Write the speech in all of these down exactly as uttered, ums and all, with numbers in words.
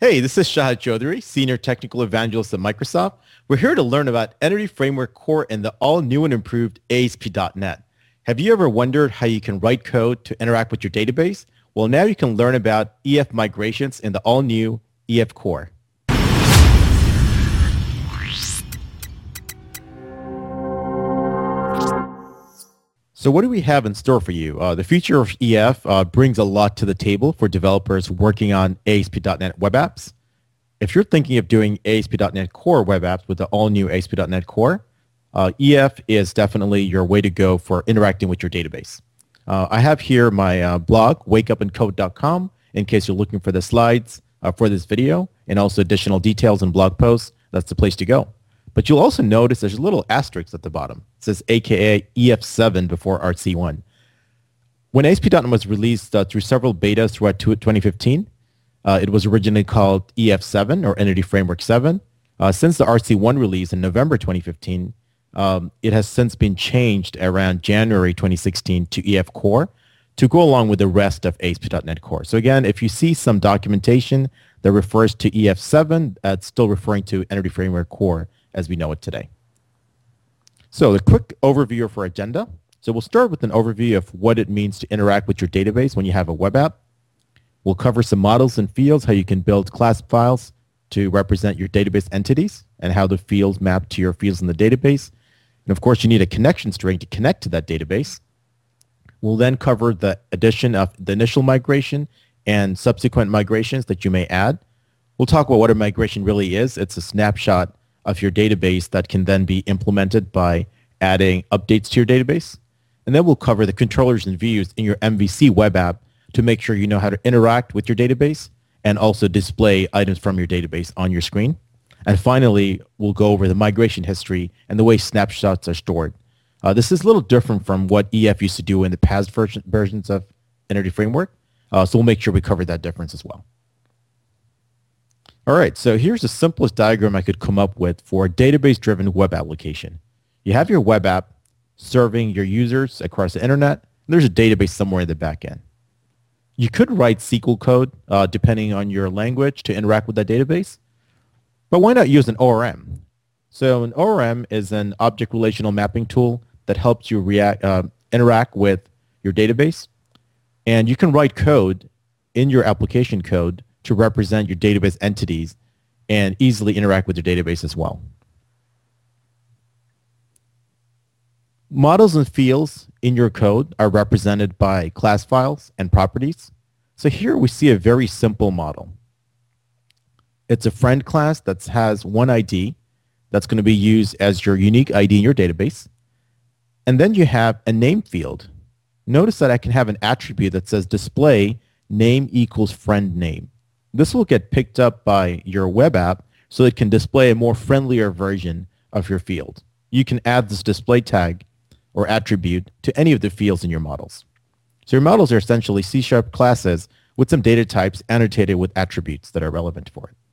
Hey, this is Shahid Chaudhary, Senior Technical Evangelist at Microsoft. We're here to learn about Entity Framework Core and the all-new and improved A S P dot net. Have you ever wondered how you can write code to interact with your database? Well, now you can learn about E F migrations in the all-new E F Core. So what do we have in store for you? Uh, the future of E F uh, brings a lot to the table for developers working on A S P dot net web apps. If you're thinking of doing A S P dot net Core web apps with the all-new A S P dot net Core, uh, E F is definitely your way to go for interacting with your database. Uh, I have here my uh, blog, wake up and code dot com, in case you're looking for the slides uh, for this video, and also additional details and blog posts. That's the place to go. But you'll also notice there's a little asterisk at the bottom. It says A K A E F seven before R C one. When A S P dot net was released uh, through several betas throughout twenty fifteen, uh, it was originally called E F seven or Entity Framework seven. Uh, since the R C one release in November twenty fifteen, um, it has since been changed around January twenty sixteen to E F Core to go along with the rest of A S P dot net Core. So again, if you see some documentation that refers to E F seven, that's still referring to Entity Framework Core as we know it today. So a quick overview of our agenda. So we'll start with an overview of what it means to interact with your database when you have a web app. We'll cover some models and fields, how you can build class files to represent your database entities and how the fields map to your fields in the database. And of course, you need a connection string to connect to that database. We'll then cover the addition of the initial migration and subsequent migrations that you may add. We'll talk about what a migration really is. It's a snapshot of your database that can then be implemented by adding updates to your database. And then we'll cover the controllers and views in your M V C web app to make sure you know how to interact with your database and also display items from your database on your screen. And finally, we'll go over the migration history and the way snapshots are stored. Uh, this is a little different from what E F used to do in the past version, versions of Entity Framework. Uh, so we'll make sure we cover that difference as well. All right, so here's the simplest diagram I could come up with for a database-driven web application. You have your web app serving your users across the internet, and there's a database somewhere in the back end. You could write S Q L code, uh, depending on your language, to interact with that database, but why not use an O R M? So an O R M is an object relational mapping tool that helps you react, uh, interact with your database, and you can write code in your application code to represent your database entities and easily interact with your database as well. Models and fields in your code are represented by class files and properties. So here we see a very simple model. It's a friend class that has one I D that's going to be used as your unique I D in your database. And then you have a name field. Notice that I can have an attribute that says display name equals friend name. This will get picked up by your web app so it can display a more friendlier version of your field. You can add this display tag or attribute to any of the fields in your models. So your models are essentially C sharp classes with some data types annotated with attributes that are relevant for it.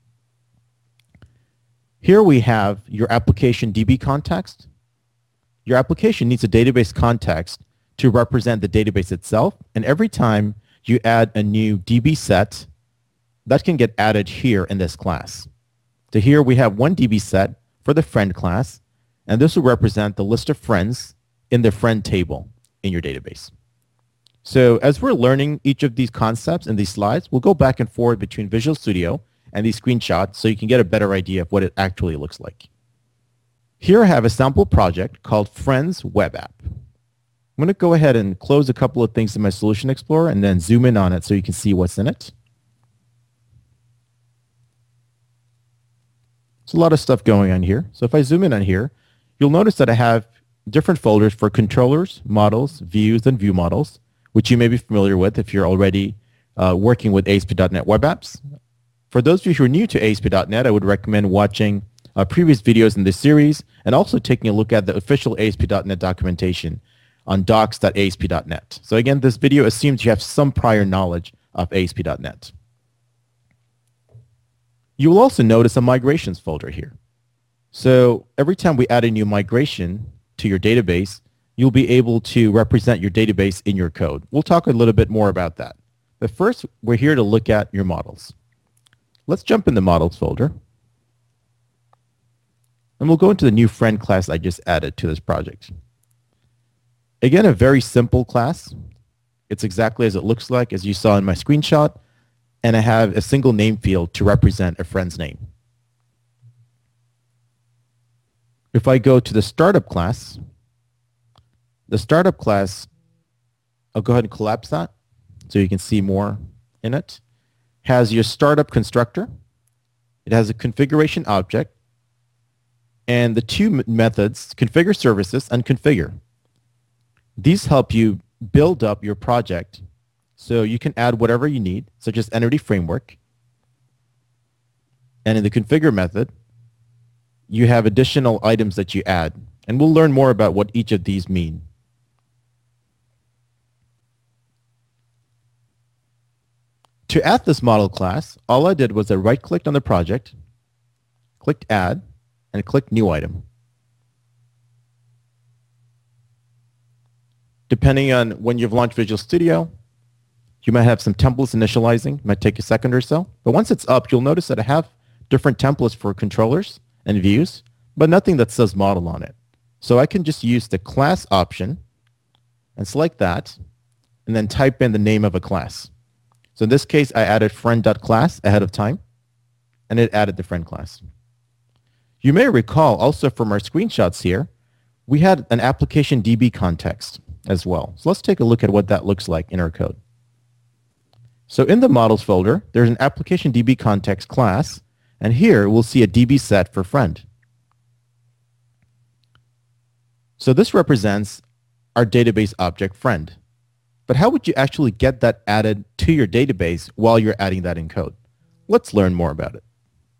Here we have your application D B context. Your application needs a database context to represent the database itself, and every time you add a new D B set, that can get added here in this class. So here we have one D B set for the friend class, and this will represent the list of friends in the friend table in your database. So as we're learning each of these concepts in these slides, we'll go back and forth between Visual Studio and these screenshots so you can get a better idea of what it actually looks like. Here I have a sample project called Friends Web App. I'm going to go ahead and close a couple of things in my Solution Explorer and then zoom in on it so you can see what's in it. There's a lot of stuff going on here. So if I zoom in on here, you'll notice that I have different folders for controllers, models, views, and view models, which you may be familiar with if you're already uh, working with A S P dot net web apps. For those of you who are new to A S P dot net, I would recommend watching uh, previous videos in this series and also taking a look at the official A S P dot net documentation on docs dot A S P dot net. So again, this video assumes you have some prior knowledge of A S P dot net. You will also notice a migrations folder here. So every time we add a new migration to your database, you'll be able to represent your database in your code. We'll talk a little bit more about that. But first, we're here to look at your models. let's jump in the models folder. And we'll go into the new friend class I just added to this project. Again, a very simple class. It's exactly as it looks like, as you saw in my screenshot. And I have a single name field to represent a friend's name. If I go to the startup class, the startup class, I'll go ahead and collapse that so you can see more in it, has your startup constructor. It has a configuration object and the two methods, configure services and configure. These help you build up your project so you can add whatever you need, such as Entity Framework. And in the configure method, you have additional items that you add. And we'll learn more about what each of these mean. To add this model class, all I did was I right-clicked on the project, clicked Add, and clicked New Item. Depending on when you've launched Visual Studio, you might have some templates initializing. It might take a second or so. But once it's up, you'll notice that I have different templates for controllers and views, but nothing that says model on it. So I can just use the class option and select that, and then type in the name of a class. So in this case, I added friend.class ahead of time, and it added the friend class. You may recall also from our screenshots here, we had an application D B context as well. So let's take a look at what that looks like in our code. So in the models folder, there's an application D B context class, and here we'll see a D B set for friend. So this represents our database object friend. But how would you actually get that added to your database while you're adding that in code? Let's learn more about it.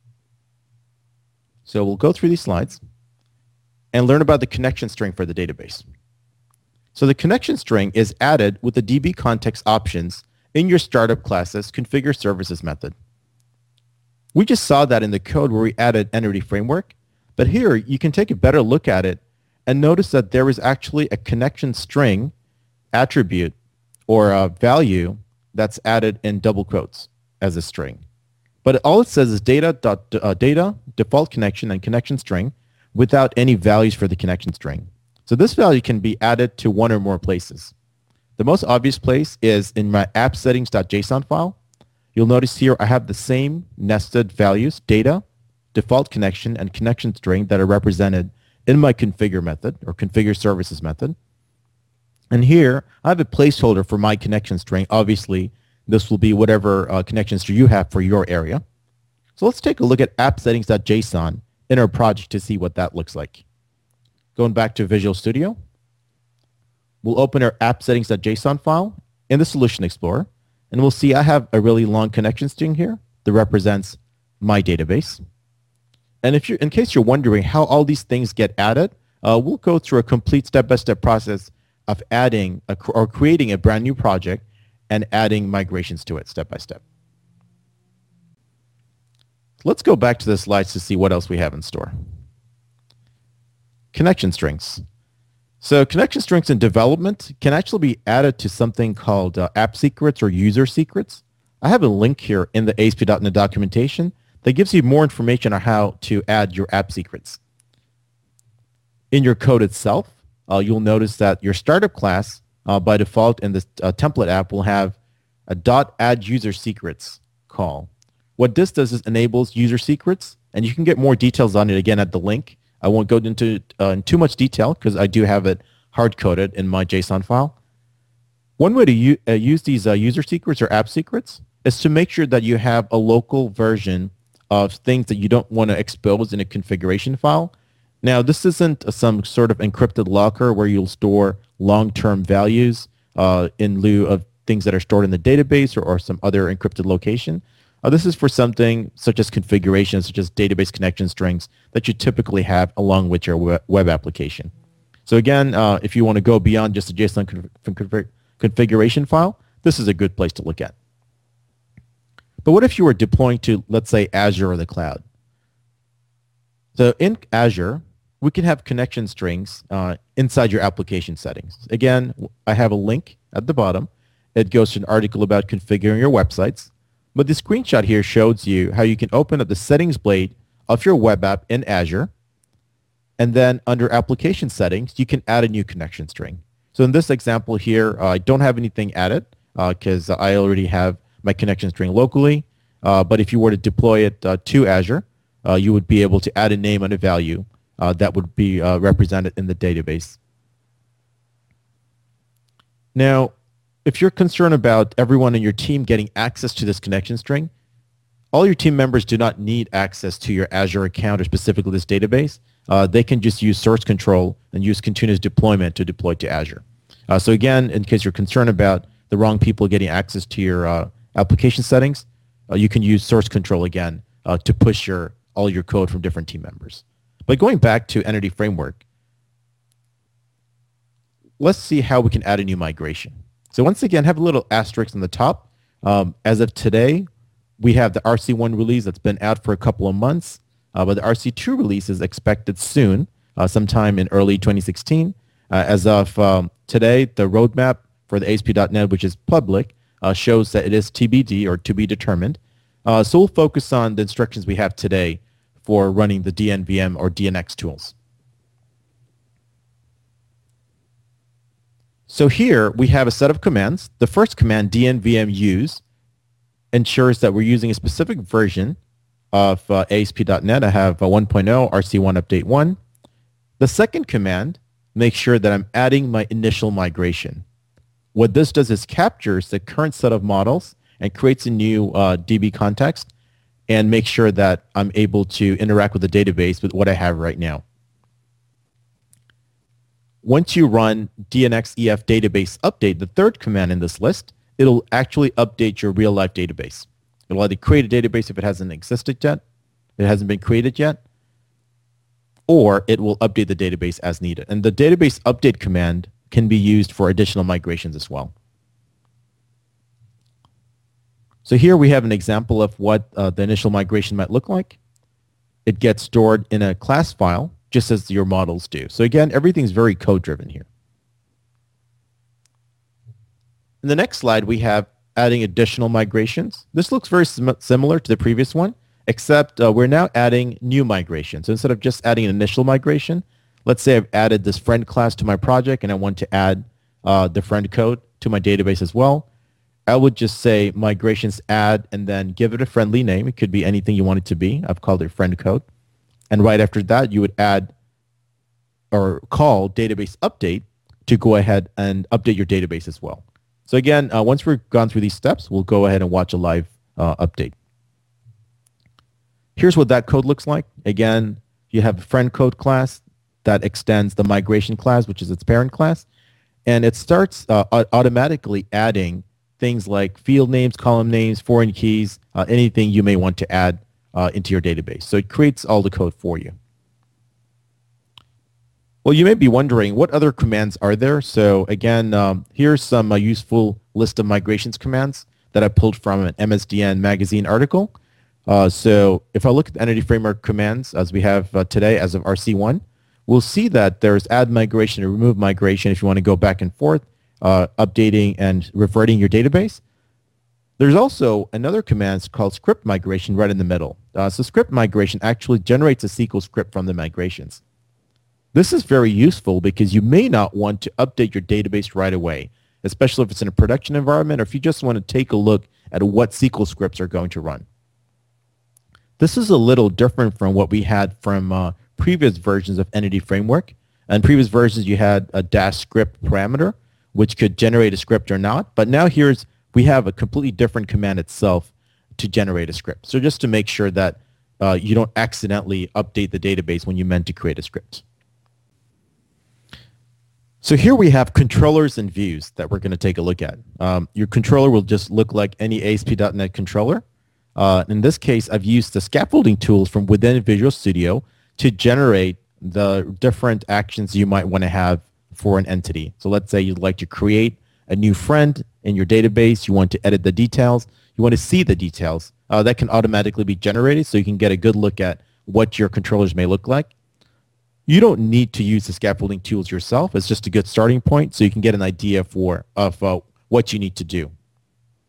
So we'll go through these slides and learn about the connection string for the database. So the connection string is added with the D B context options in your startup class's configure services method. We just saw that in the code where we added Entity Framework, but here you can take a better look at it and notice that there is actually a connection string attribute or a value that's added in double quotes as a string. But all it says is data, dot, uh, data, default connection, and connection string without any values for the connection string. So this value can be added to one or more places. The most obvious place is in my app settings.json file. You'll notice here I have the same nested values, data, default connection, and connection string that are represented in my configure method or configure services method. And here I have a placeholder for my connection string. Obviously, this will be whatever uh, connection string you have for your area. So let's take a look at app settings.json in our project to see what that looks like. Going back to Visual Studio, we'll open our app settings.json file in the Solution Explorer, and we'll see I have a really long connection string here that represents my database. And if you're, in case you're wondering how all these things get added, uh, we'll go through a complete step-by-step process of adding a, or creating a brand new project and adding migrations to it step by step. Let's go back to the slides to see what else we have in store. Connection strings. So connection strings in development can actually be added to something called uh, app secrets or user secrets. I have a link here in the A S P dot net documentation that gives you more information on how to add your app secrets. In your code itself, Uh, you'll notice that your startup class, uh, by default in this uh, template app, will have a dot add user secrets call. What this does is enables user secrets, and you can get more details on it again at the link. I won't go into uh, in too much detail because I do have it hard-coded in my JSON file. One way to u uh, use these uh, user secrets or app secrets is to make sure that you have a local version of things that you don't want to expose in a configuration file. Now, this isn't some sort of encrypted locker where you'll store long-term values uh, in lieu of things that are stored in the database or, or some other encrypted location. Uh, this is for something such as configurations, such as database connection strings that you typically have along with your web, web application. So again, uh, if you want to go beyond just a JSON config configuration file, this is a good place to look at. But what if you were deploying to, let's say, Azure or the cloud? So in Azure, we can have connection strings uh, inside your application settings. Again, I have a link at the bottom. It goes to an article about configuring your websites. But the screenshot here shows you how you can open up the settings blade of your web app in Azure. And then under application settings, you can add a new connection string. So in this example here, uh, I don't have anything added because uh, I already have my connection string locally. Uh, but if you were to deploy it uh, to Azure, uh, you would be able to add a name and a value uh, that would be uh, represented in the database. Now, if you're concerned about everyone in your team getting access to this connection string, all your team members do not need access to your Azure account or specifically this database. Uh, they can just use source control and use continuous deployment to deploy to Azure. Uh, so again, in case you're concerned about the wrong people getting access to your uh, application settings, uh, you can use source control again uh, to push your all your code from different team members. But going back to Entity Framework, let's see how we can add a new migration. So once again, have a little asterisk on the top. Um, as of today, we have the R C one release that's been out for a couple of months, uh, but the R C two release is expected soon, uh, sometime in early twenty sixteen. Uh, as of um, today, the roadmap for the A S P dot net, which is public, uh, shows that it is T B D or to be determined. Uh, so we'll focus on the instructions we have today for running the D N V M or D N X tools. So here we have a set of commands. The first command, D N V M use, ensures that we're using a specific version of uh, A S P dot net. I have uh, one point oh, R C one update one. The second command makes sure that I'm adding my initial migration. What this does is captures the current set of models and creates a new uh, D B context and makes sure that I'm able to interact with the database with what I have right now. Once you run D N X E F database update, the third command in this list, it'll actually update your real-life database. It'll either create a database if it hasn't existed yet, it hasn't been created yet, or it will update the database as needed. And the database update command can be used for additional migrations as well. So here we have an example of what uh, the initial migration might look like. It gets stored in a class file, just as your models do. So again, everything's very code-driven here. In the next slide, we have adding additional migrations. This looks very sim similar to the previous one, except uh, we're now adding new migrations. So instead of just adding an initial migration, let's say I've added this friend class to my project and I want to add uh, the friend code to my database as well. I would just say migrations add and then give it a friendly name. It could be anything you want it to be. I've called it friend code. And right after that, you would add or call database update to go ahead and update your database as well. So again, uh, once we've gone through these steps, we'll go ahead and watch a live uh, update. Here's what that code looks like. Again, you have a friend code class that extends the migration class, which is its parent class. And it starts uh, automatically adding things like field names, column names, foreign keys, uh, anything you may want to add uh, into your database. So it creates all the code for you. Well, you may be wondering, what other commands are there? So again, um, here's some uh, useful list of migrations commands that I pulled from an M S D N magazine article. Uh, so if I look at the Entity Framework commands as we have uh, today as of R C one, we'll see that there's add migration and remove migration if you want to go back and forth, uh, updating and reverting your database. There's also another command called script migration right in the middle. Uh, so script migration actually generates a S Q L script from the migrations. This is very useful because you may not want to update your database right away, especially if it's in a production environment or if you just want to take a look at what S Q L scripts are going to run. This is a little different from what we had from uh, previous versions of Entity Framework. And previous versions, you had a dash script parameter, which could generate a script or not. But now here's, we have a completely different command itself to generate a script. So just to make sure that uh, you don't accidentally update the database when you meant to create a script. So here we have controllers and views that we're going to take a look at. Um, your controller will just look like any A S P dot net controller. Uh, in this case, I've used the scaffolding tools from within Visual Studio to generate the different actions you might want to have for an entity. So let's say you'd like to create a new friend in your database. You want to edit the details. You want to see the details. Uh, that can automatically be generated so you can get a good look at what your controllers may look like. You don't need to use the scaffolding tools yourself. It's just a good starting point so you can get an idea for of uh, what you need to do.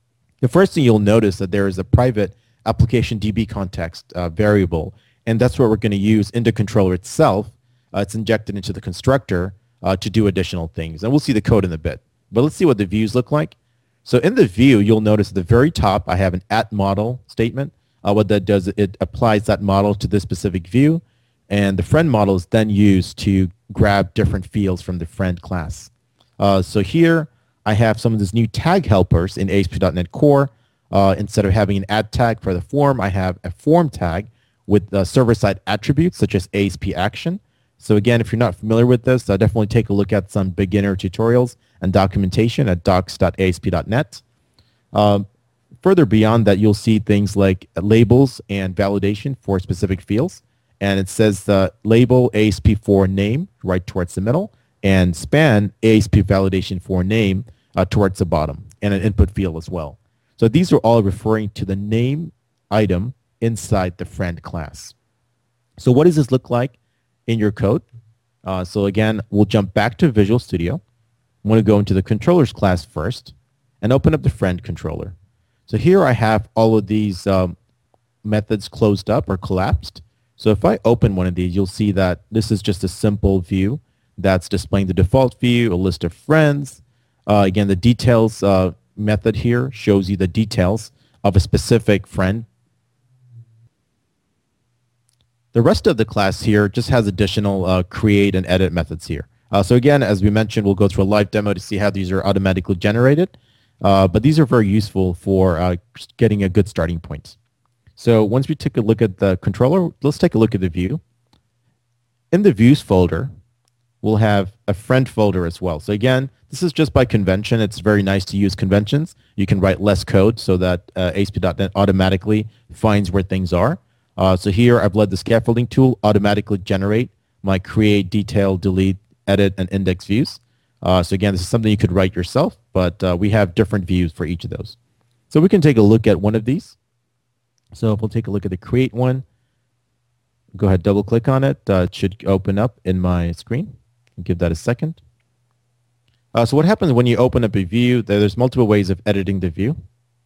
The first thing you'll notice that there is a private application D B context uh, variable, and that's what we're going to use in the controller itself. Uh, it's injected into the constructor uh, to do additional things, and we'll see the code in a bit. But let's see what the views look like. So in the view, you'll notice at the very top, I have an at model statement. Uh, what that does, it applies that model to this specific view, and the friend model is then used to grab different fields from the friend class. Uh, so here, I have some of these new tag helpers in A S P dot NET Core. Uh, instead of having an add tag for the form, I have a form tag with uh, server-side attributes such as A S P action. So again, if you're not familiar with this, uh, definitely take a look at some beginner tutorials and documentation at docs dot A S P dot net. Um, further beyond that, you'll see things like labels and validation for specific fields. And it says the label A S P for name right towards the middle, and span A S P validation for name uh, towards the bottom, and an input field as well. So these are all referring to the name item inside the friend class. So what does this look like in your code? Uh, so again, we'll jump back to Visual Studio. I'm going to go into the controllers class first and open up the friend controller. So here I have all of these um, methods closed up or collapsed. So if I open one of these, you'll see that this is just a simple view that's displaying the default view, a list of friends. Uh, again, the details uh, method here shows you the details of a specific friend. The rest of the class here just has additional uh, create and edit methods here. Uh, so again, as we mentioned, we'll go through a live demo to see how these are automatically generated. Uh, but these are very useful for uh, getting a good starting point. So once we take a look at the controller, let's take a look at the view. In the views folder, we'll have a friend folder as well. So again, this is just by convention. It's very nice to use conventions. You can write less code so that uh, A S P dot NET automatically finds where things are. Uh, so here I've let the scaffolding tool automatically generate my create, detail, delete, edit, and index views. Uh, so again, this is something you could write yourself, but uh, we have different views for each of those. So we can take a look at one of these. So if we'll take a look at the create one, go ahead, double click on it. Uh, it should open up in my screen. I'll give that a second. Uh, so what happens when you open up a view, there's multiple ways of editing the view.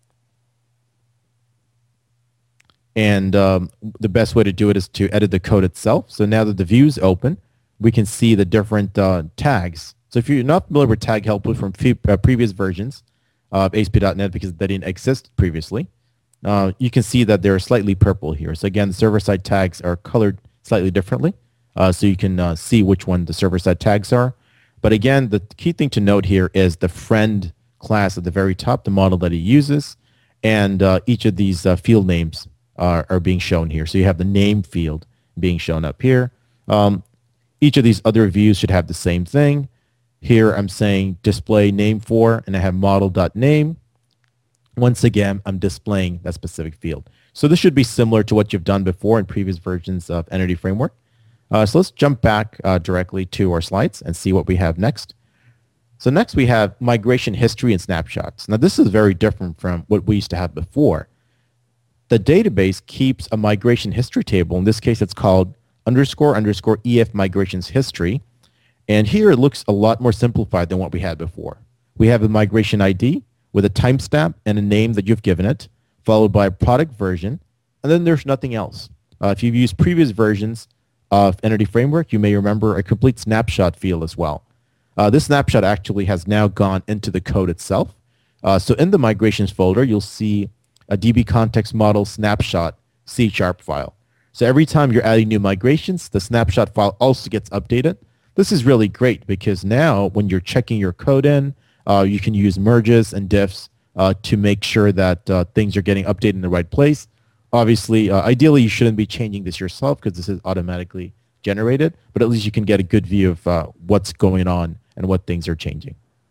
And um, the best way to do it is to edit the code itself. So now that the view is open, we can see the different uh, tags. So if you're not familiar with tag helper from uh, previous versions of A S P dot NET because they didn't exist previously, uh, you can see that they're slightly purple here. So again, the server-side tags are colored slightly differently, uh, so you can uh, see which one the server-side tags are. But again, the key thing to note here is the friend class at the very top, the model that it uses, and uh, each of these uh, field names are, are being shown here. So you have the name field being shown up here. Um, each of these other views should have the same thing. Here I'm saying display name for, and I have model.name. Once again, I'm displaying that specific field. So this should be similar to what you've done before in previous versions of Entity Framework. Uh, so let's jump back uh, directly to our slides and see what we have next. So next we have migration history and snapshots. Now this is very different from what we used to have before. The database keeps a migration history table. In this case, it's called underscore underscore E F migrations history. And here it looks a lot more simplified than what we had before. We have a migration I D with a timestamp and a name that you've given it, followed by a product version, and then there's nothing else. Uh, if you've used previous versions of Entity Framework, you may remember a complete snapshot field as well. Uh, this snapshot actually has now gone into the code itself. Uh, so in the migrations folder, you'll see a D B context model snapshot C sharp file. So every time you're adding new migrations, the snapshot file also gets updated. This is really great because now when you're checking your code in, uh, you can use merges and diffs uh, to make sure that uh, things are getting updated in the right place. Obviously, uh, ideally, you shouldn't be changing this yourself because this is automatically generated, but at least you can get a good view of uh, what's going on and what things are changing.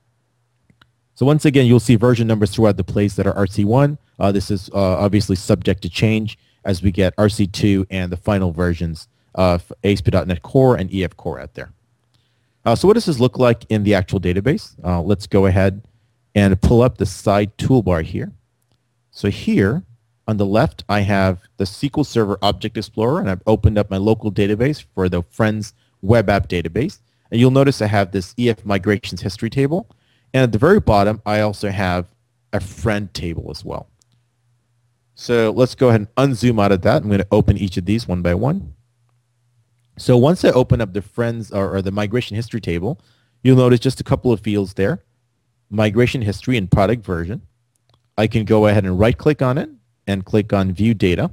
So once again, you'll see version numbers throughout the place that are R C one. Uh, this is uh, obviously subject to change as we get R C two and the final versions of A S P dot NET Core and E F Core out there. Uh, so what does this look like in the actual database? Uh, let's go ahead and pull up the side toolbar here. So here on the left, I have the S Q L Server Object Explorer, and I've opened up my local database for the Friends web app database. And you'll notice I have this E F migrations history table. And at the very bottom, I also have a friend table as well. So let's go ahead and unzoom out of that. I'm going to open each of these one by one. So once I open up the friends or, or the migration history table, you'll notice just a couple of fields there. Migration history and product version. I can go ahead and right click on it and click on view data.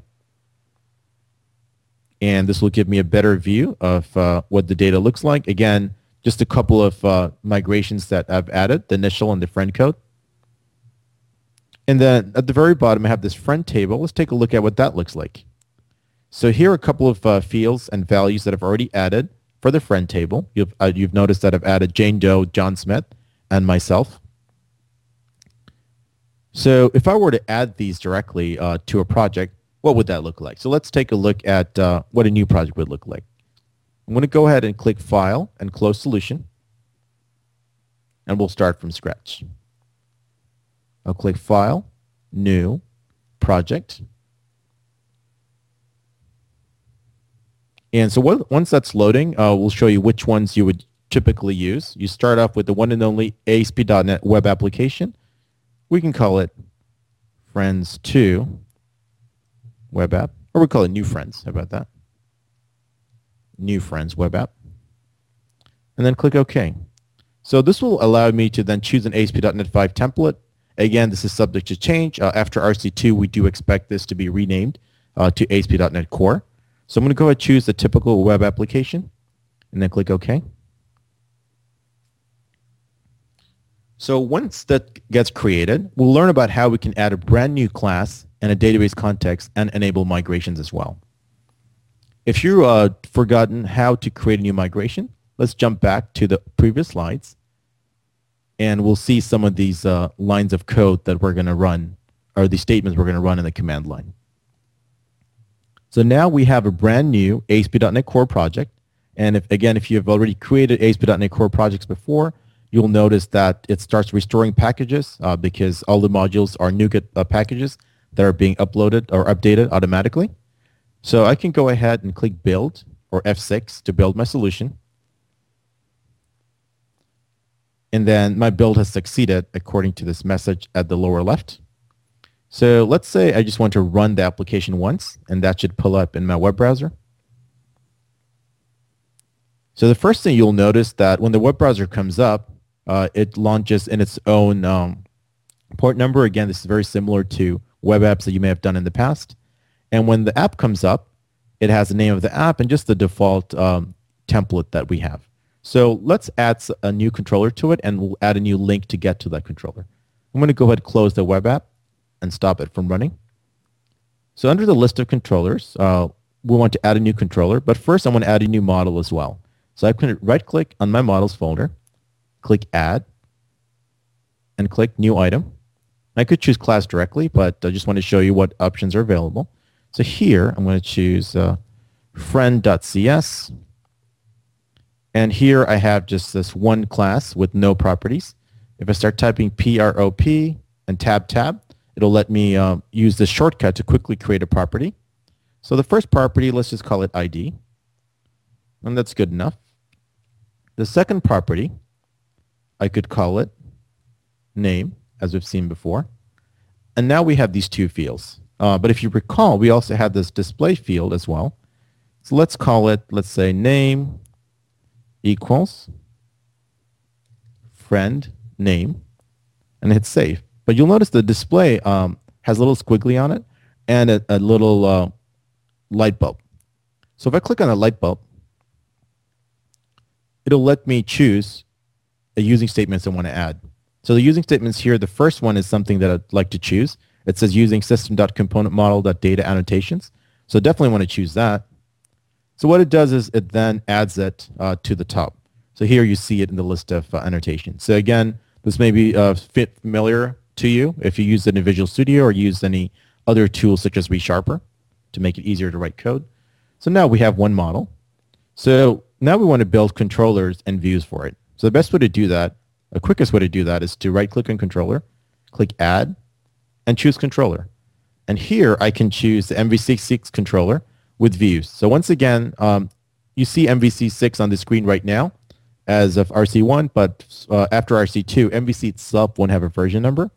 And this will give me a better view of uh, what the data looks like. Again, just a couple of uh, migrations that I've added, the initial and the friend code. And then at the very bottom, I have this friend table. Let's take a look at what that looks like. So here are a couple of uh, fields and values that I've already added for the friend table. You've, uh, you've noticed that I've added Jane Doe, John Smith, and myself. So if I were to add these directly uh, to a project, what would that look like? So let's take a look at uh, what a new project would look like. I'm going to go ahead and click File and Close Solution, and we'll start from scratch. I'll click File, New, Project. And so what, once that's loading, uh, we'll show you which ones you would typically use. You start off with the one and only A S P dot net web application. We can call it Friends two web app, or we call it New Friends. How about that? New Friends web app. And then click OK. So this will allow me to then choose an A S P dot net five template. Again, this is subject to change. Uh, after R C two, we do expect this to be renamed uh, to A S P dot net Core. So I'm going to go ahead and choose the typical web application and then click OK. So once that gets created, we'll learn about how we can add a brand new class and a database context and enable migrations as well. If you've uh, forgotten how to create a new migration, let's jump back to the previous slides and we'll see some of these uh, lines of code that we're going to run, or the statements we're going to run in the command line. So now we have a brand new A S P dot net Core project. And if, again, if you've already created A S P dot net Core projects before, you'll notice that it starts restoring packages uh, because all the modules are NuGet uh, packages that are being uploaded or updated automatically. So I can go ahead and click Build or F six to build my solution. And then my build has succeeded according to this message at the lower left. So let's say I just want to run the application once, and that should pull up in my web browser. So the first thing you'll notice that when the web browser comes up, uh, it launches in its own um, port number. Again, this is very similar to web apps that you may have done in the past. And when the app comes up, it has the name of the app and just the default um, template that we have. So let's add a new controller to it, and we'll add a new link to get to that controller. I'm going to go ahead and close the web app and stop it from running. So under the list of controllers, uh, we want to add a new controller, but first I want to add a new model as well. So I can right-click on my models folder, click Add, and click New Item. I could choose class directly, but I just want to show you what options are available. So here I'm going to choose uh, friend.cs, and here I have just this one class with no properties. If I start typing P R O P and tab tab, it'll let me uh, use this shortcut to quickly create a property. So the first property, let's just call it I D. And that's good enough. The second property, I could call it name, as we've seen before. And now we have these two fields. Uh, but if you recall, we also had this display field as well. So let's call it, let's say name equals friend name, and hit save. But you'll notice the display um, has a little squiggly on it and a, a little uh, light bulb. So if I click on a light bulb, it'll let me choose a using statements I want to add. So the using statements here, the first one is something that I'd like to choose. It says using system.componentModel.data annotations. So definitely want to choose that. So what it does is it then adds it uh, to the top. So here you see it in the list of uh, annotations. So again, this may be uh, fit familiar to you if you use it in Visual Studio or use any other tools such as ReSharper to make it easier to write code. So now we have one model. So now we want to build controllers and views for it. So the best way to do that, the quickest way to do that is to right-click on controller, click Add, and choose controller. And here I can choose the M V C six controller with views. So once again, um, you see M V C six on the screen right now as of R C one, but uh, after R C two, M V C itself won't have a version number.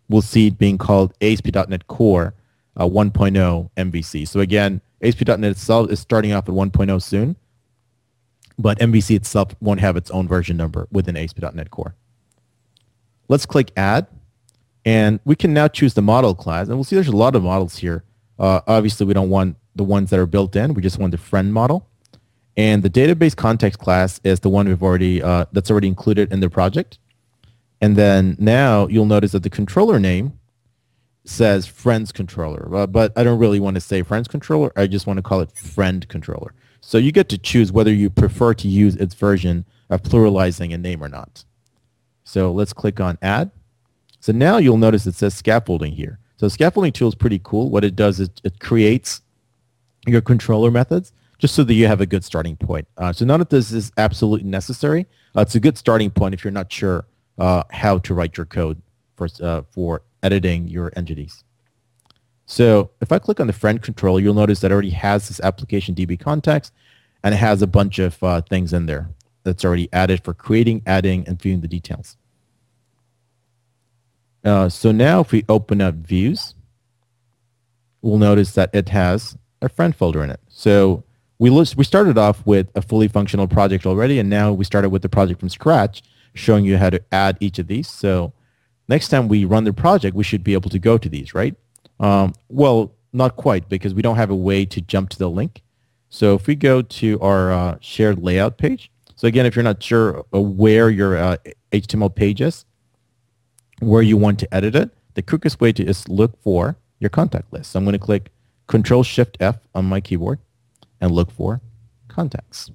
we'll see it being called A S P dot NET Core uh, one point oh M V C. So again, A S P dot NET itself is starting off at one point oh soon, but M V C itself won't have its own version number within A S P dot NET Core. Let's click Add, and we can now choose the model class. And we'll see there's a lot of models here. Uh, obviously, we don't want the ones that are built in. We just want the friend model. And the database context class is the one we've already uh, that's already included in the project. And then now you'll notice that the controller name says friends controller, uh, but I don't really want to say friends controller. I just want to call it friend controller. So you get to choose whether you prefer to use its version of pluralizing a name or not. So let's click on Add. So now you'll notice it says scaffolding here. So scaffolding tool is pretty cool. What it does is it creates your controller methods just so that you have a good starting point. Uh, so none of this is absolutely necessary. Uh, it's a good starting point if you're not sure uh, how to write your code for, uh, for editing your entities. So if I click on the friend controller, you'll notice that it already has this application D B context, and it has a bunch of uh, things in there that's already added for creating, adding, and viewing the details. Uh, so now if we open up views, we'll notice that it has a friend folder in it. So we, list, we started off with a fully functional project already, and now we started with the project from scratch, showing you how to add each of these. So next time we run the project, we should be able to go to these, right? Um, well, not quite, because we don't have a way to jump to the link. So if we go to our uh, shared layout page, so again, if you're not sure where your uh, H T M L page is, where you want to edit it, the quickest way to is look for your contact list. So I'm going to click Control Shift F on my keyboard and look for contacts.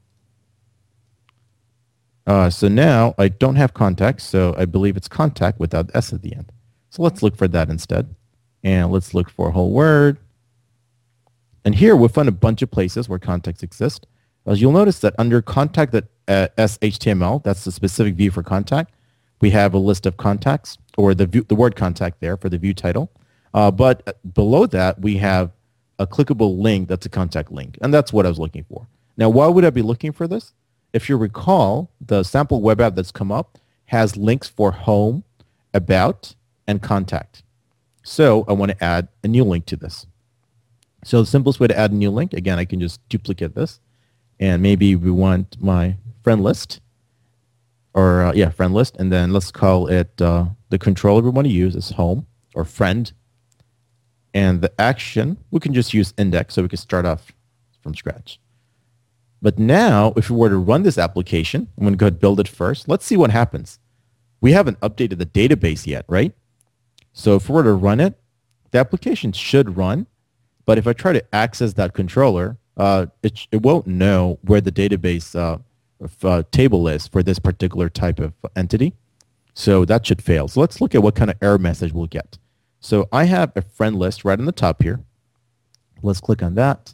Uh, so now I don't have contacts, so I believe it's contact without S at the end. So let's look for that instead. And let's look for a whole word. And here we'll find a bunch of places where contacts exist. As you'll notice that under contact.shtml, that's the specific view for contact, we have a list of contacts, or the, view, the word contact there for the view title. Uh, but below that, we have a clickable link that's a contact link. And that's what I was looking for. Now, why would I be looking for this? If you recall, the sample web app that's come up has links for home, about, and contact. So I want to add a new link to this. So the simplest way to add a new link, again, I can just duplicate this. And maybe we want my friend list. Or, uh, yeah, friend list. And then let's call it uh, the controller we want to use is home or friend. And the action, we can just use index so we can start off from scratch. But now, if we were to run this application, I'm going to go ahead and build it first. Let's see what happens. We haven't updated the database yet, right? So if we were to run it, the application should run. But if I try to access that controller, uh, it, it won't know where the database uh, of, uh, table is for this particular type of entity. So that should fail. So let's look at what kind of error message we'll get. So I have a friend list right on the top here. Let's click on that.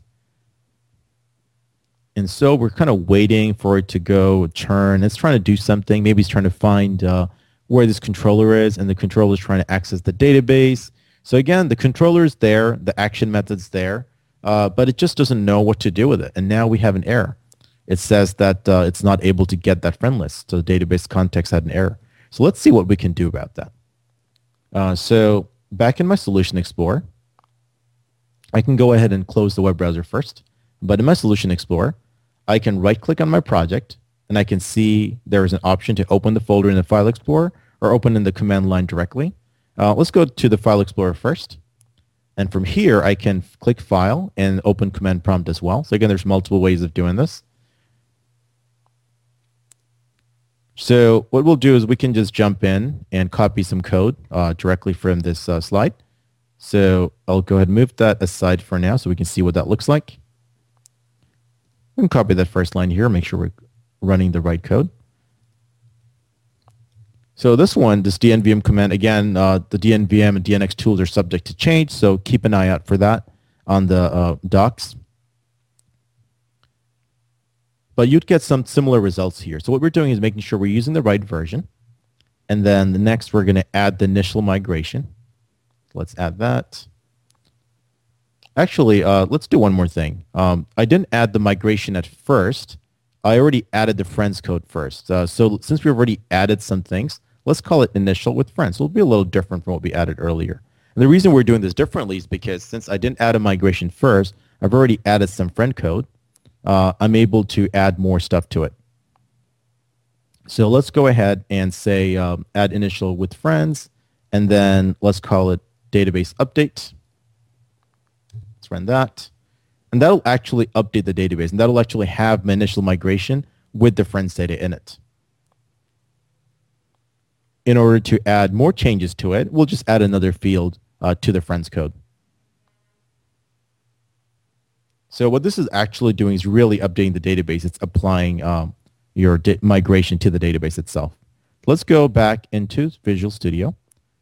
And so we're kind of waiting for it to go turn. It's trying to do something. Maybe it's trying to find uh, where this controller is, and the controller is trying to access the database. So again, the controller is there, the action method's there, uh, but it just doesn't know what to do with it. And now we have an error. It says that uh, it's not able to get that friend list. So the database context had an error. So let's see what we can do about that. Uh, so back in my Solution Explorer, I can go ahead and close the web browser first. But in my Solution Explorer, I can right-click on my project, and I can see there is an option to open the folder in the File Explorer or open in the command line directly. Uh, let's go to the File Explorer first. And from here, I can click File and open Command Prompt as well. So again, there's multiple ways of doing this. So what we'll do is we can just jump in and copy some code uh, directly from this uh, slide. So I'll go ahead and move that aside for now so we can see what that looks like. We can copy that first line here, make sure we're running the right code. So this one, this D N V M command, again, uh, the D N V M and D N X tools are subject to change, so keep an eye out for that on the uh, docs. But you'd get some similar results here. So what we're doing is making sure we're using the right version. And then the next, we're going to add the initial migration. Let's add that. Actually, uh, let's do one more thing. Um, I didn't add the migration at first. I already added the friends code first. Uh, so since we've already added some things, Let's call it initial with friends. So it'll be a little different from what we added earlier. And the reason we're doing this differently is because since I didn't add a migration first, I've already added some friend code. Uh, I'm able to add more stuff to it. So let's go ahead and say um, add initial with friends, and then let's call it database update. Let's run that. And that'll actually update the database, and that'll actually have my initial migration with the friends data in it. In order to add more changes to it, we'll just add another field uh, to the friends code. So what this is actually doing is really updating the database. It's applying um, your migration to the database itself. Let's go back into Visual Studio.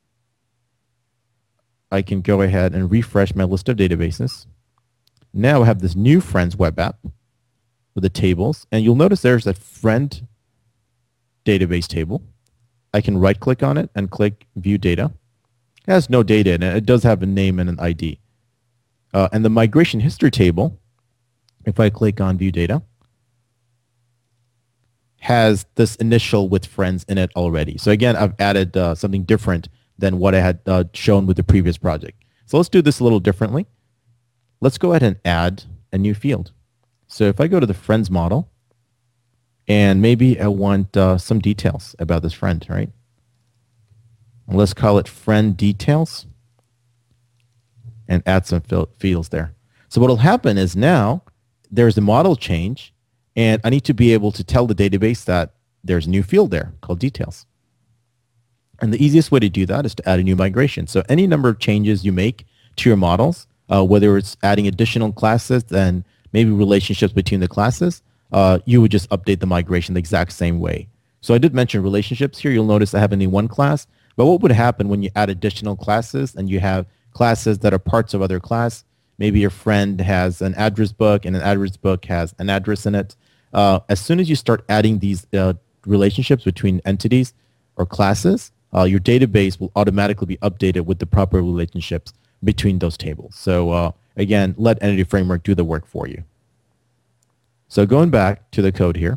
I can go ahead and refresh my list of databases. Now I have this new Friends web app with the tables, and you'll notice there's a friend database table. I can right-click on it and click View Data. It has no data in it. It does have a name and an I D. Uh, and the migration history table, if I click on View Data, has this initial with friends in it already. So again, I've added uh, something different than what I had uh, shown with the previous project. So let's do this a little differently. Let's go ahead and add a new field. So if I go to the friends model, and maybe I want uh, some details about this friend, right? And let's call it friend details and add some fields there. So what will happen is now there's a model change, and I need to be able to tell the database that there's a new field there called details. And the easiest way to do that is to add a new migration. So any number of changes you make to your models, uh, whether it's adding additional classes and maybe relationships between the classes, uh, you would just update the migration the exact same way. So I did mention relationships here. You'll notice I have only one class. But what would happen when you add additional classes and you have classes that are parts of other class? Maybe your friend has an address book and an address book has an address in it. Uh, as soon as you start adding these uh, relationships between entities or classes, uh, your database will automatically be updated with the proper relationships between those tables. So uh, again, let Entity Framework do the work for you. So going back to the code here,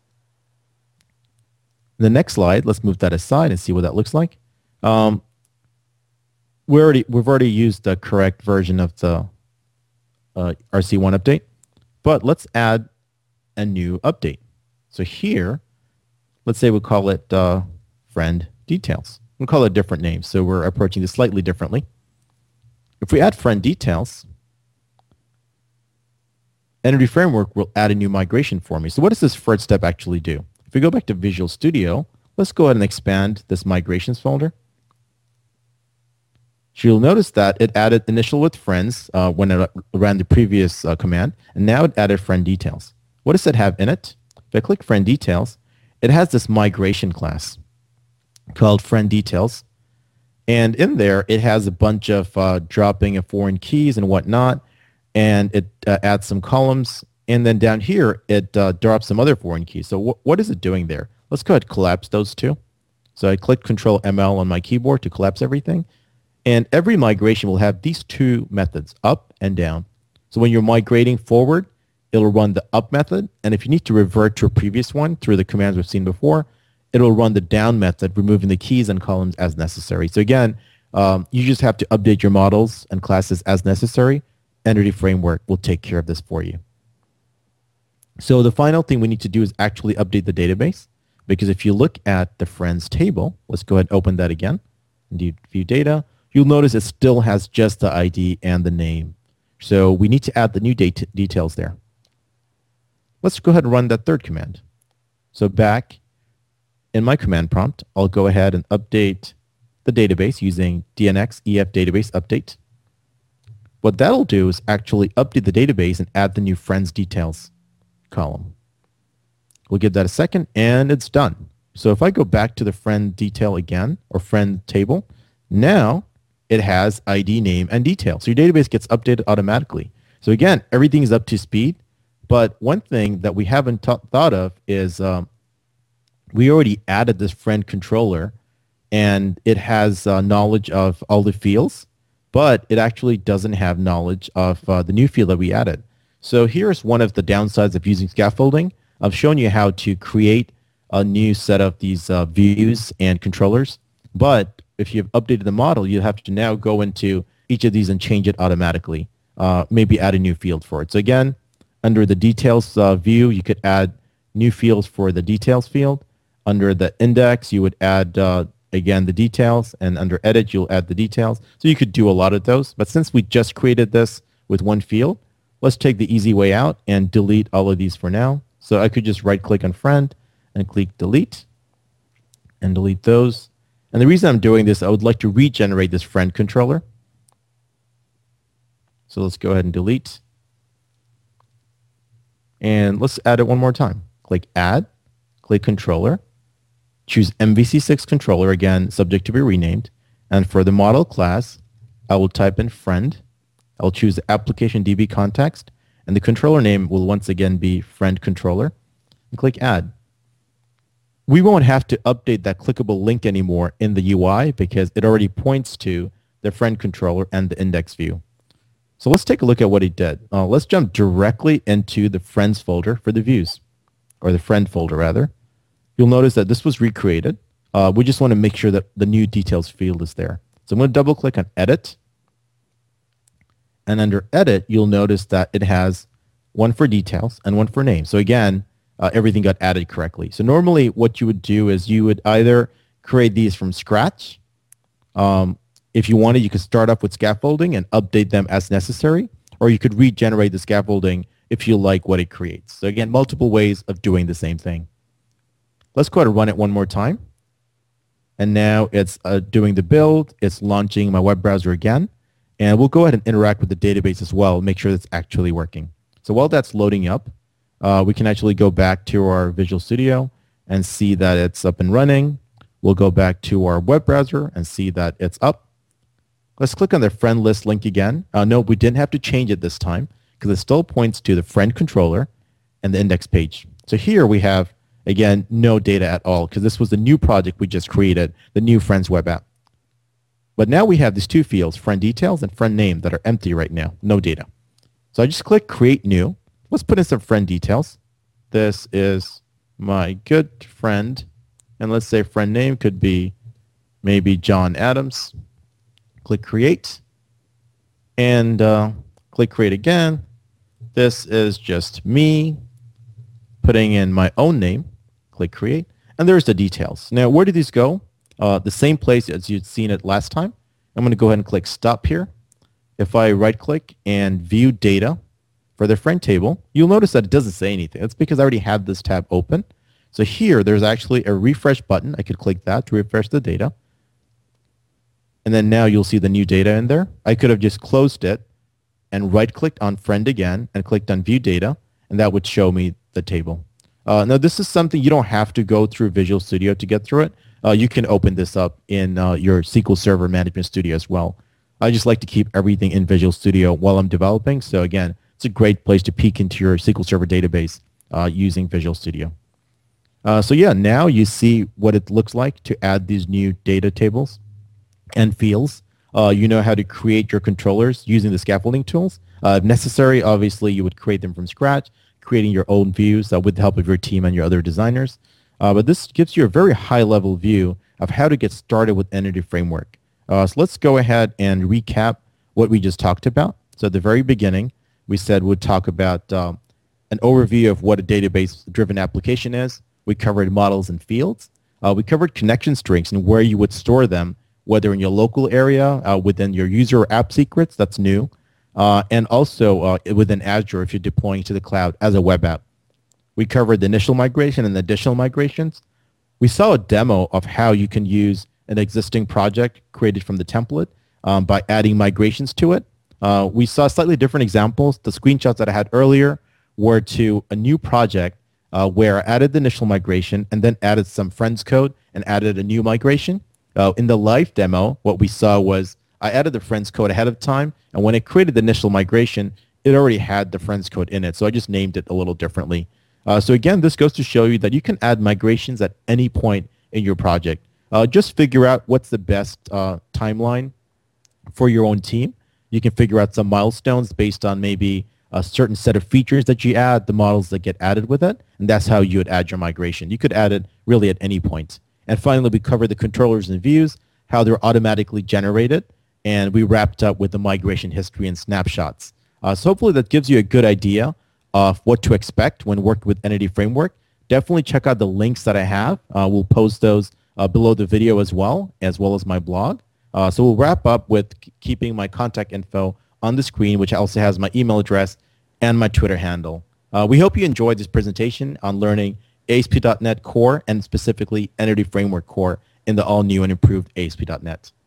the next slide, let's move that aside and see what that looks like. Um, we already, we've already used the correct version of the uh, R C one update, but let's add a new update. So here, let's say we'll call it uh, friend details. We'll call it a different name, so we're approaching this slightly differently. If we add friend details, Entity Framework will add a new migration for me. So what does this first step actually do? If we go back to Visual Studio, let's go ahead and expand this migrations folder. So you'll notice that it added initial with friends uh, when it ran the previous uh, command, and now it added friend details. What does it have in it? If I click friend details, it has this migration class called friend details. And in there, it has a bunch of uh, dropping of foreign keys and whatnot, and it uh, adds some columns. And then down here, it uh, drops some other foreign keys. So wh what is it doing there? Let's go ahead and collapse those two. So I click Control M L on my keyboard to collapse everything. And every migration will have these two methods, up and down. So when you're migrating forward, it'll run the up method. And if you need to revert to a previous one through the commands we've seen before, it'll run the down method, removing the keys and columns as necessary. So again, um, you just have to update your models and classes as necessary. Entity Framework will take care of this for you. So the final thing we need to do is actually update the database, because if you look at the friends table, let's go ahead and open that again and do view data. You'll notice it still has just the I D and the name. So we need to add the new data details there. Let's go ahead and run that third command. So back in my command prompt, I'll go ahead and update the database using D N X E F database update. What that'll do is actually update the database and add the new friends details column. We'll give that a second, and it's done. So if I go back to the friend detail again, or friend table, now it has I D, name, and detail. So your database gets updated automatically. So again, everything is up to speed. But one thing that we haven't thought of is um, we already added this friend controller, and it has uh, knowledge of all the fields, but it actually doesn't have knowledge of uh, the new field that we added. So here's one of the downsides of using scaffolding. I've shown you how to create a new set of these uh, views and controllers. But if you've updated the model, you have to now go into each of these and change it automatically. Uh, maybe add a new field for it. So again, under the details uh, view, you could add new fields for the details field. Under the index, you would add, uh, again, the details. And under edit, you'll add the details. So you could do a lot of those. But since we just created this with one field, let's take the easy way out and delete all of these for now. So I could just right-click on friend and click delete and delete those. And the reason I'm doing this, I would like to regenerate this friend controller. So let's go ahead and delete. And let's add it one more time. Click add, click controller, choose M V C six controller, again, subject to be renamed. And for the model class, I will type in friend. I'll choose the application D B context, and the controller name will once again be friend controller, and click add. We won't have to update that clickable link anymore in the U I because it already points to the friend controller and the index view. So let's take a look at what it did. Uh, let's jump directly into the friends folder for the views, or the friend folder rather. You'll notice that this was recreated. Uh, we just want to make sure that the new details field is there. So I'm going to double click on edit. And under edit, you'll notice that it has one for details and one for name. So again, uh, everything got added correctly. So normally what you would do is you would either create these from scratch. Um, if you wanted, you could start off with scaffolding and update them as necessary, or you could regenerate the scaffolding if you like what it creates. So again, multiple ways of doing the same thing. Let's go ahead and run it one more time. And now it's uh, doing the build. It's launching my web browser again. And we'll go ahead and interact with the database as well, make sure that's actually working. So while that's loading up, uh, we can actually go back to our Visual Studio and see that it's up and running. We'll go back to our web browser and see that it's up. Let's click on the friend list link again. Uh, no, we didn't have to change it this time because it still points to the friend controller and the index page. So here we have, again, no data at all because this was the new project we just created, the new Friends web app. But now we have these two fields, friend details and friend name, that are empty right now, no data. So I just click create new. Let's put in some friend details. This is my good friend. And let's say friend name could be maybe John Adams. Click create. And uh, click create again. This is just me putting in my own name. Click create. And there's the details. Now, where do these go? Uh, the same place as you'd seen it last time. I'm going to go ahead and click stop here. If I right click and view data for the friend table, you'll notice that it doesn't say anything. That's because I already have this tab open. So here, there's actually a refresh button. I could click that to refresh the data. And then now you'll see the new data in there. I could have just closed it and right clicked on friend again and clicked on view data, and that would show me the table. Uh, now, this is something you don't have to go through Visual Studio to get through it. Uh, you can open this up in uh, your S Q L Server Management Studio as well. I just like to keep everything in Visual Studio while I'm developing. So again, it's a great place to peek into your S Q L Server database uh, using Visual Studio. Uh, so yeah, now you see what it looks like to add these new data tables and fields. Uh, you know how to create your controllers using the scaffolding tools. Uh, if necessary, obviously, you would create them from scratch, creating your own views uh, with the help of your team and your other designers. Uh, but this gives you a very high-level view of how to get started with Entity Framework. Uh, so let's go ahead and recap what we just talked about. So at the very beginning, we said we'd talk about um, an overview of what a database-driven application is. We covered models and fields. Uh, we covered connection strings and where you would store them, whether in your local area, uh, within your user or app secrets, that's new, uh, and also uh, within Azure if you're deploying to the cloud as a web app. We covered the initial migration and the additional migrations. We saw a demo of how you can use an existing project created from the template um, by adding migrations to it. Uh, we saw slightly different examples. The screenshots that I had earlier were to a new project uh, where I added the initial migration and then added some friends code and added a new migration. Uh, in the live demo, what we saw was I added the friends code ahead of time, and when it created the initial migration, it already had the friends code in it, so I just named it a little differently. Uh, so again, this goes to show you that you can add migrations at any point in your project. Uh, just figure out what's the best uh, timeline for your own team. You can figure out some milestones based on maybe a certain set of features that you add, the models that get added with it, and that's how you would add your migration. You could add it really at any point. And finally, we covered the controllers and views, how they're automatically generated, and we wrapped up with the migration history and snapshots. Uh, so hopefully that gives you a good idea of what to expect when working with Entity Framework. Definitely check out the links that I have. Uh, we'll post those uh, below the video as well, as well as my blog. Uh, so we'll wrap up with keeping my contact info on the screen, which also has my email address and my Twitter handle. Uh, we hope you enjoyed this presentation on learning A S P dot NET Core and specifically Entity Framework Core in the all-new and improved A S P dot NET.